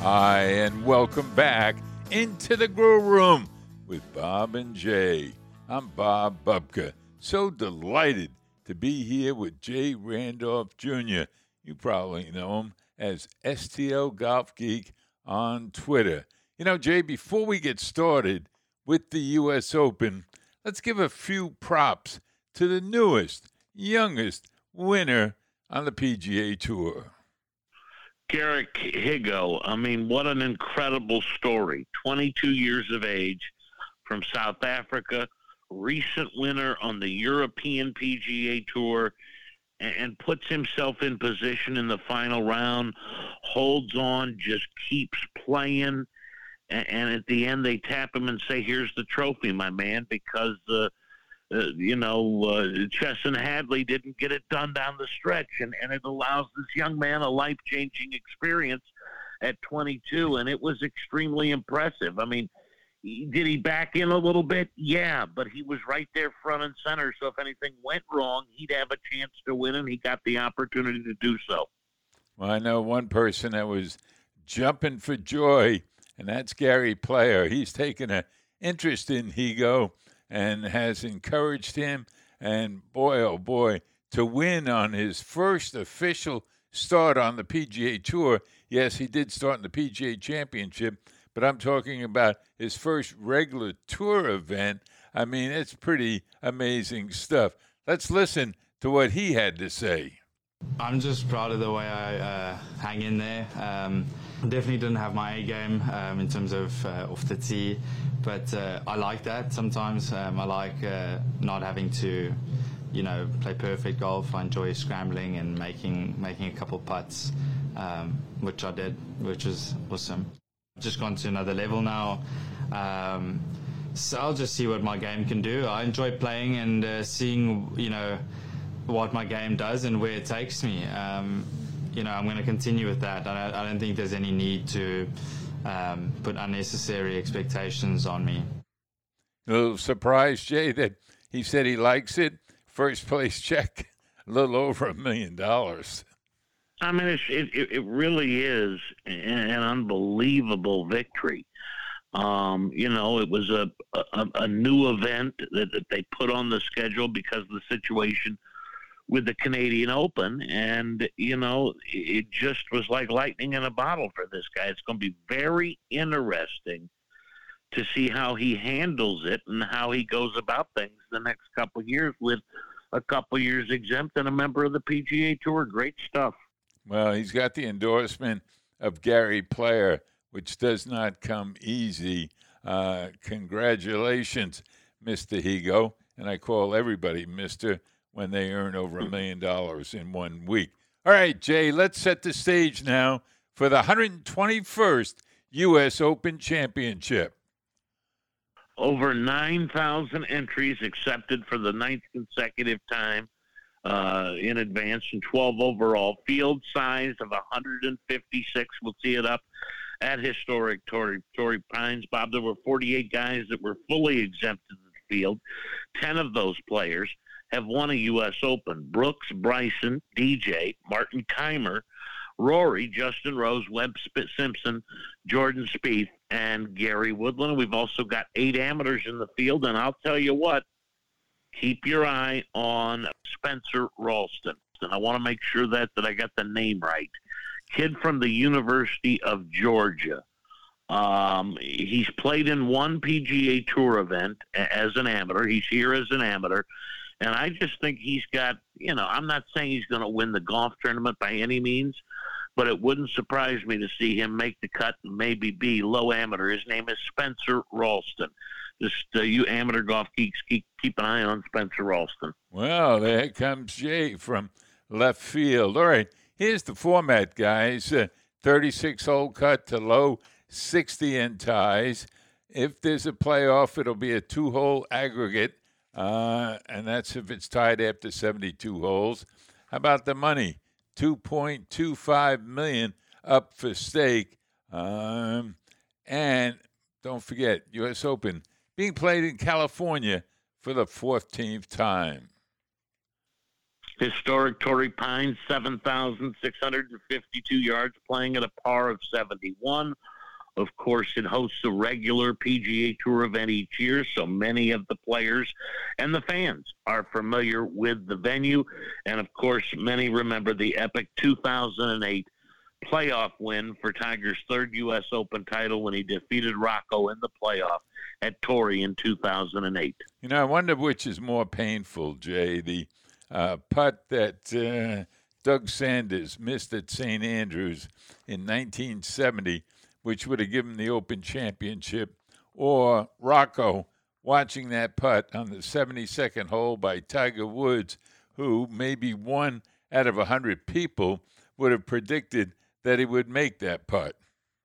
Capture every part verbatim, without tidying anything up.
Hi, and welcome back into the Grow Room with Bob and Jay. I'm Bob Bubka. So delighted to be here with Jay Randolph Junior You probably know him as S T L Golf Geek on Twitter. You know, Jay, before we get started with the U S Open, let's give a few props to the newest, youngest winner on the P G A Tour. Garrick Higgo, I mean, what an incredible story. twenty-two years of age from South Africa, recent winner on the European P G A Tour, and puts himself in position in the final round, holds on, just keeps playing, and at the end they tap him and say, here's the trophy, my man, because uh, Uh, you know, uh, Chesson Hadley didn't get it done down the stretch, and, and it allows this young man a life-changing experience at twenty-two, and it was extremely impressive. I mean, he, did he back in a little bit? Yeah, but he was right there front and center, so if anything went wrong, he'd have a chance to win, and he got the opportunity to do so. Well, I know one person that was jumping for joy, and that's Gary Player. He's taken an interest in Higgo and has encouraged him, and boy, oh boy, to win on his first official start on the P G A Tour. Yes, he did start in the P G A Championship, but I'm talking about his first regular tour event. I mean, it's pretty amazing stuff. Let's listen to what he had to say. I'm just proud of the way I uh, hang in there. Um, definitely didn't have my A game um, in terms of uh, off the tee, but uh, I like that sometimes. Um, I like uh, not having to, you know, play perfect golf. I enjoy scrambling and making making a couple putts, um, which I did, which was awesome. I've just gone to another level now. Um, so I'll just see what my game can do. I enjoy playing and uh, seeing, you know, what my game does and where it takes me. Um, you know, I'm going to continue with that. I, I don't think there's any need to um, put unnecessary expectations on me. A little surprised, Jay, that he said he likes it. First place check, a little over a million dollars. I mean, it's, it, it really is an unbelievable victory. Um, you know, it was a, a, a new event that, that they put on the schedule because of the situation with the Canadian Open, and, you know, it just was like lightning in a bottle for this guy. It's going to be very interesting to see how he handles it and how he goes about things the next couple of years with a couple of years exempt and a member of the P G A Tour. Great stuff. Well, he's got the endorsement of Gary Player, which does not come easy. Uh, congratulations, Mister Higgo, and I call everybody Mister when they earn over a million dollars in one week. All right, Jay, let's set the stage now for the one hundred twenty-first U S Open Championship. Over nine thousand entries accepted for the ninth consecutive time uh, in advance, and twelve overall. Field size of one hundred fifty-six. We'll see it up at historic Torrey, Torrey Pines. Bob, there were forty-eight guys that were fully exempted in the field. ten of those players have won a U S Open. Brooks, Bryson, D J, Martin Keimer, Rory, Justin Rose, Webb Simpson, Jordan Spieth, and Gary Woodland. We've also got eight amateurs in the field, and I'll tell you what, keep your eye on Spencer Ralston. And I want to make sure that, that I got the name right. Kid from the University of Georgia. Um, he's played in one P G A Tour event as an amateur. He's here as an amateur. And I just think he's got, you know, I'm not saying he's going to win the golf tournament by any means, but it wouldn't surprise me to see him make the cut and maybe be low amateur. His name is Spencer Ralston. Just uh, you amateur golf geeks, keep, keep an eye on Spencer Ralston. Well, there comes Jay from left field. All right, here's the format, guys. Uh, thirty-six hole cut to low, sixty in ties. If there's a playoff, it'll be a two-hole aggregate. Uh, and that's if it's tied after seventy-two holes. How about the money? two point two five million dollars up for stake. Um, and don't forget, U S Open being played in California for the fourteenth time. Historic Torrey Pines, seven thousand six hundred fifty-two yards, playing at a par of seventy-one. Of course, it hosts a regular P G A Tour event each year, so many of the players and the fans are familiar with the venue. And, of course, many remember the epic two thousand eight playoff win for Tiger's third U S Open title when he defeated Rocco in the playoff at Torrey in two thousand eight. You know, I wonder which is more painful, Jay, the uh, putt that uh, Doug Sanders missed at Saint Andrews in nineteen seventy, which would have given the Open Championship, or Rocco watching that putt on the seventy-second hole by Tiger Woods, who maybe one out of one hundred people would have predicted that he would make that putt.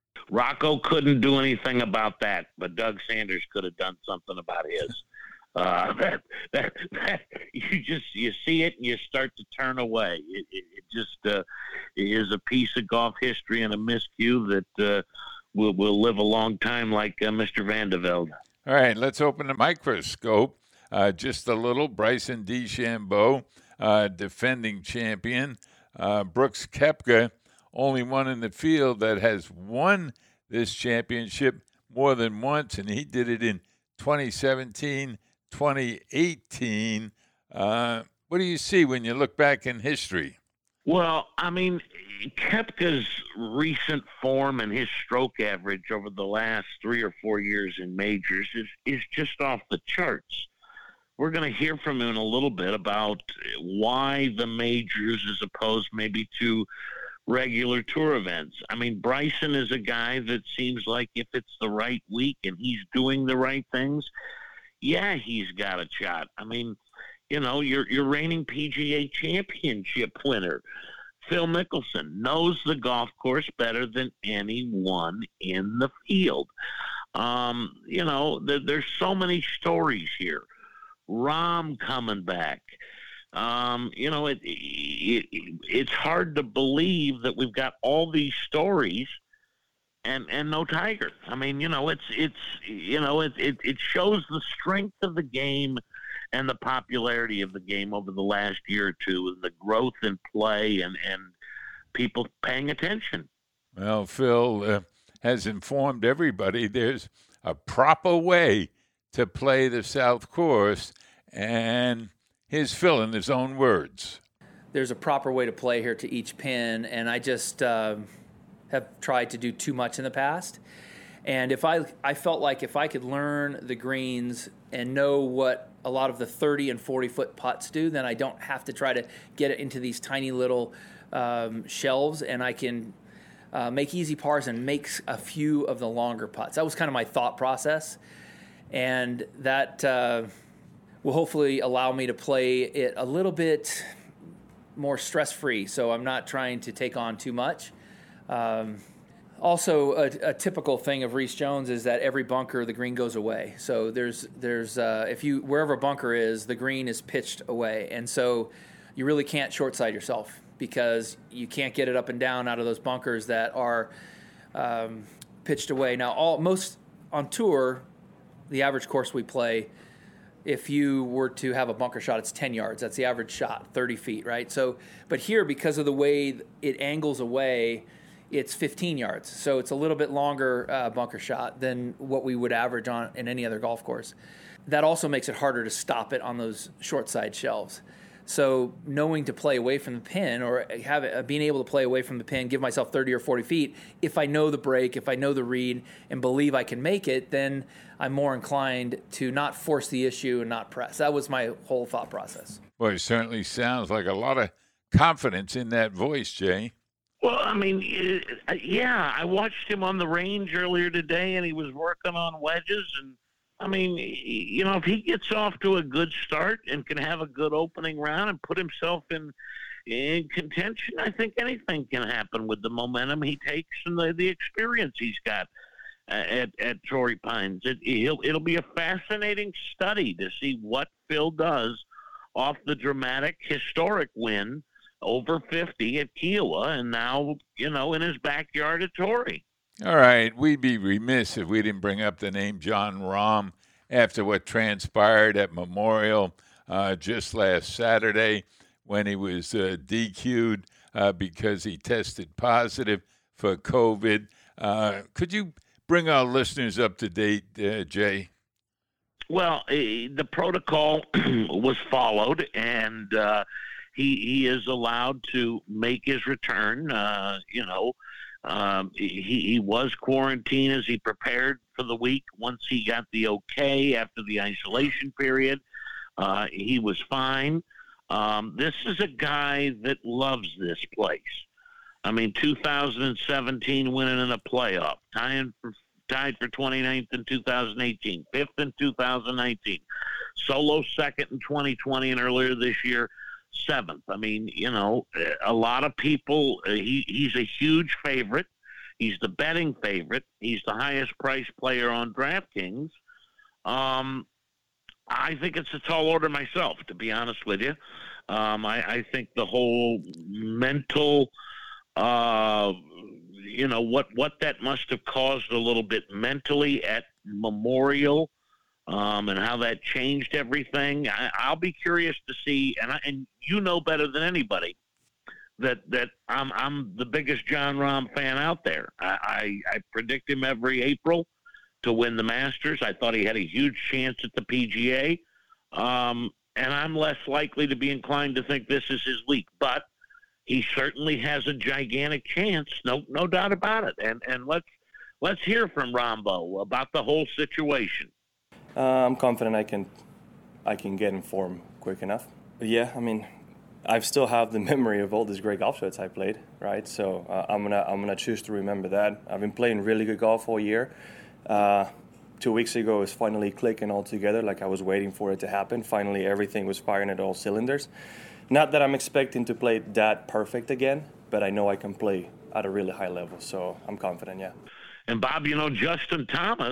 Rocco couldn't do anything about that, but Doug Sanders could have done something about his. Uh, that, that, that, you just you see it and you start to turn away. It, it, it just uh, is a piece of golf history and a miscue that uh, will will live a long time, like uh, Mister Van de Velde. All right, let's open the microscope uh, just a little. Bryson DeChambeau, uh, defending champion. Uh, Brooks Koepka, only one in the field that has won this championship more than once, and he did it in twenty seventeen, twenty eighteen. Uh, what do you see when you look back in history? Well, I mean, Koepka's recent form and his stroke average over the last three or four years in majors is, is just off the charts. We're going to hear from him in a little bit about why the majors as opposed maybe to regular tour events. I mean, Bryson is a guy that seems like if it's the right week and he's doing the right things, yeah, he's got a shot. I mean, you know, your your reigning P G A championship winner, Phil Mickelson, knows the golf course better than anyone in the field. Um, you know, there, there's so many stories here. Rahm coming back. Um, you know, it, it, it it's hard to believe that we've got all these stories and and no Tiger. I mean, you know, it's it's you know, it it, it shows the strength of the game and the popularity of the game over the last year or two, and the growth in play and and people paying attention. Well, Phil uh, has informed everybody there's a proper way to play the South Course, and here's Phil in his own words. There's a proper way to play here to each pin, and I just uh, have tried to do too much in the past. And if I, I felt like if I could learn the greens and know what a lot of the thirty and forty foot putts do, then I don't have to try to get it into these tiny little um, shelves, and I can uh, make easy pars and make a few of the longer putts. That was kind of my thought process, and that uh, will hopefully allow me to play it a little bit more stress-free, so I'm not trying to take on too much. Um, Also, a, a typical thing of Rees Jones is that every bunker, the green goes away. So there's, there's, uh, if you wherever a bunker is, the green is pitched away, and so you really can't short side yourself because you can't get it up and down out of those bunkers that are um, pitched away. Now, all most on tour, the average course we play, if you were to have a bunker shot, it's ten yards. That's the average shot, thirty feet, right? So, but here, because of the way it angles away, it's fifteen yards, so it's a little bit longer uh, bunker shot than what we would average on in any other golf course. That also makes it harder to stop it on those short side shelves. So knowing to play away from the pin, or have it, uh, being able to play away from the pin, give myself thirty or forty feet, if I know the break, if I know the read, and believe I can make it, then I'm more inclined to not force the issue and not press. That was my whole thought process. Well, it certainly sounds like a lot of confidence in that voice, Jay. Well, I mean, yeah, I watched him on the range earlier today, and he was working on wedges. And, I mean, you know, if he gets off to a good start and can have a good opening round and put himself in in contention, I think anything can happen with the momentum he takes and the, the experience he's got at, at Torrey Pines. It, he'll, it'll be a fascinating study to see what Phil does off the dramatic, historic win over fifty at Kiawah, and now, you know, in his backyard at Torrey. All right, we'd be remiss if we didn't bring up the name Jon Rahm after what transpired at Memorial uh, just last Saturday, when he was uh, D Q'd uh, because he tested positive for COVID. Uh, could you bring our listeners up to date, uh, Jay? Well, uh, the protocol was followed, and uh, he he is allowed to make his return. Uh, you know, um, he he was quarantined as he prepared for the week. Once he got the okay after the isolation period, uh, he was fine. Um, this is a guy that loves this place. I mean, two thousand seventeen winning in a playoff, tying for, tied for twenty-ninth in two thousand eighteen, fifth in two thousand nineteen, solo second in twenty twenty, and earlier this year, seventh. I mean, you know, a lot of people, uh, he, he's a huge favorite. He's the betting favorite. He's the highest priced player on DraftKings. Um, I think it's a tall order myself, to be honest with you. Um, I, I think the whole mental, uh, you know, what, what that must have caused a little bit mentally at Memorial, um, and how that changed everything. I, I'll be curious to see, and I, and you know better than anybody that that I'm I'm the biggest Jon Rahm fan out there. I, I, I predict him every April to win the Masters. I thought he had a huge chance at the P G A, um, and I'm less likely to be inclined to think this is his week. But he certainly has a gigantic chance, no no doubt about it. And and let's let's hear from Rahmbo about the whole situation. Uh, I'm confident I can I can get in form quick enough. But yeah, I mean, I still have the memory of all these great golf shots I played, right? So uh, I'm gonna I'm gonna choose to remember that. I've been playing really good golf all year. Uh, two weeks ago, it was finally clicking all together, like I was waiting for it to happen. Finally, everything was firing at all cylinders. Not that I'm expecting to play that perfect again, but I know I can play at a really high level, so I'm confident, yeah. And Bob, you know, Justin Thomas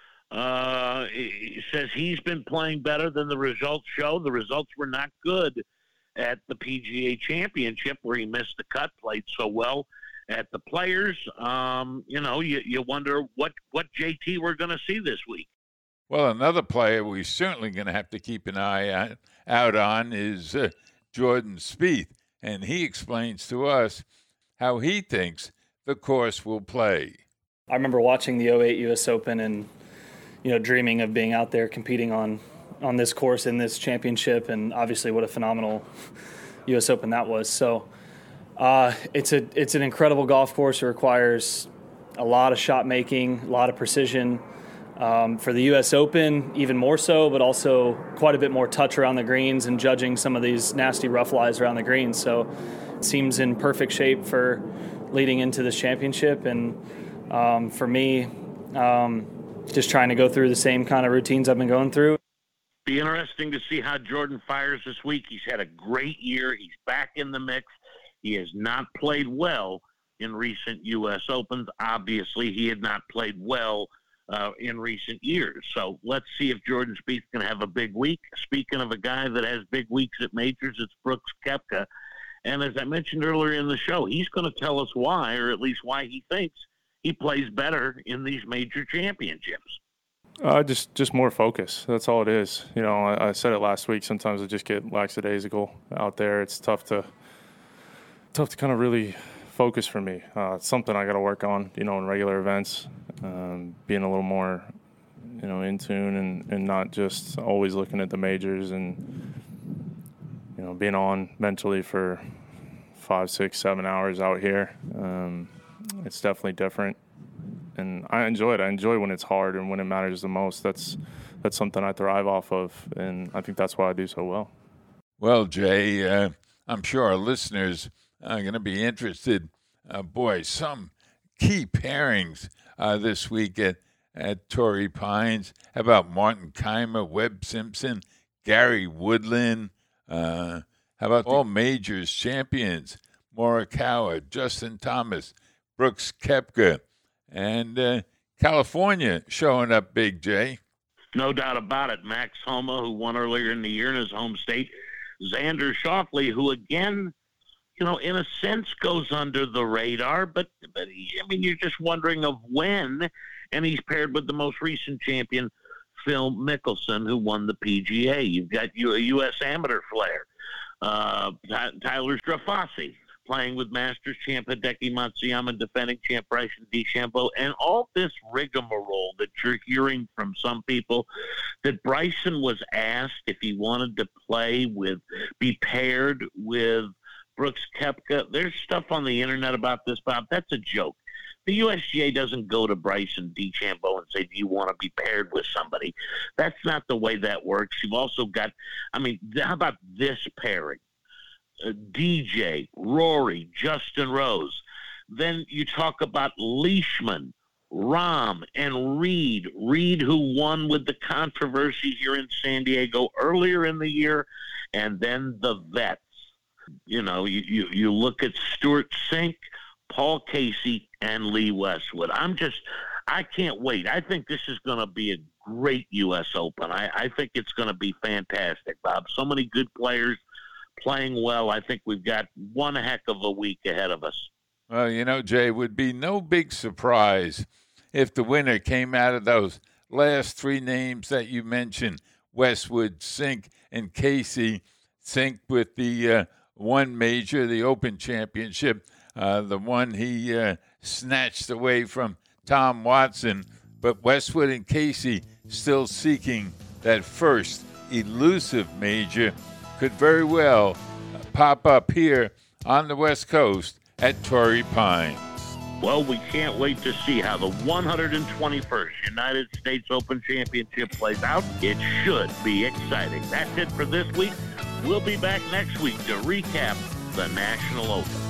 uh, he says he's been playing better than the results show. The results were not good at the P G A Championship, where he missed the cut, played so well at the Players. Um, you know, you, you wonder what, what J T we're going to see this week. Well, another player we're certainly going to have to keep an eye out, out on is uh, Jordan Spieth, and he explains to us how he thinks the course will play. I remember watching the oh eight U S Open and, you know, dreaming of being out there competing on, on this course in this championship, and obviously what a phenomenal U S Open that was. So uh, it's a it's an incredible golf course. It requires a lot of shot making, a lot of precision. Um, for the U S Open, even more so, but also quite a bit more touch around the greens and judging some of these nasty rough lies around the greens. So it seems in perfect shape for leading into this championship. And um, for me, um, just trying to go through the same kind of routines I've been going through. Be interesting to see how Jordan fires this week. He's had a great year. He's back in the mix. He has not played well in recent U S Opens. Obviously, he had not played well Uh, in recent years. So let's see if Jordan Spieth can have a big week. Speaking of a guy that has big weeks at majors, it's Brooks Koepka. And as I mentioned earlier in the show, he's going to tell us why, or at least why he thinks he plays better in these major championships. Uh, just, just more focus. That's all it is. You know, I, I said it last week. Sometimes I just get lackadaisical out there. It's tough to, tough to kind of really focus for me. Uh, it's something I got to work on, you know, in regular events, um, being a little more, you know, in tune and, and not just always looking at the majors and, you know, being on mentally for five, six, seven hours out here. Um, it's definitely different. And I enjoy it. I enjoy when it's hard and when it matters the most. That's, that's something I thrive off of. And I think that's why I do so well. Well, Jay, uh, I'm sure our listeners are going to be interested. Uh, boy, some key pairings uh, this week at, at Torrey Pines. How about Martin Kaymer, Webb Simpson, Gary Woodland? Uh, how about all majors champions, Morikawa, Justin Thomas, Brooks Koepka, and uh, California showing up big, Jay? No doubt about it. Max Homa, who won earlier in the year in his home state. Xander Schauffele, who again, you know, in a sense goes under the radar, but, but he, I mean, you're just wondering of when, and he's paired with the most recent champion, Phil Mickelson, who won the P G A. You've got you a U S amateur flair. Uh, Tyler Strafasi playing with Masters champ Hideki Matsuyama, defending champ Bryson DeChambeau, and all this rigmarole that you're hearing from some people that Bryson was asked if he wanted to play with, be paired with Brooks Koepka. There's stuff on the internet about this, Bob. That's a joke. The U S G A doesn't go to Bryson DeChambeau and say, do you want to be paired with somebody? That's not the way that works. You've also got, I mean, how about this pairing? Uh, D J, Rory, Justin Rose. Then you talk about Leishman, Rahm, and Reed. Reed, who won with the controversy here in San Diego earlier in the year, and then the vets. You know, you, you, you look at Stuart Sink, Paul Casey, and Lee Westwood. I'm just, I can't wait. I think this is going to be a great U S Open. I, I think it's going to be fantastic, Bob. So many good players playing well. I think we've got one heck of a week ahead of us. Well, you know, Jay, it would be no big surprise if the winner came out of those last three names that you mentioned, Westwood, Sink, and Casey. Sink with the uh, one major, the Open Championship, uh, the one he uh, snatched away from Tom Watson. But Westwood and Casey still seeking that first elusive major could very well pop up here on the West Coast at Torrey Pines. Well, we can't wait to see how the one hundred twenty-first United States Open Championship plays out. It should be exciting. That's it for this week. We'll be back next week to recap the National Open.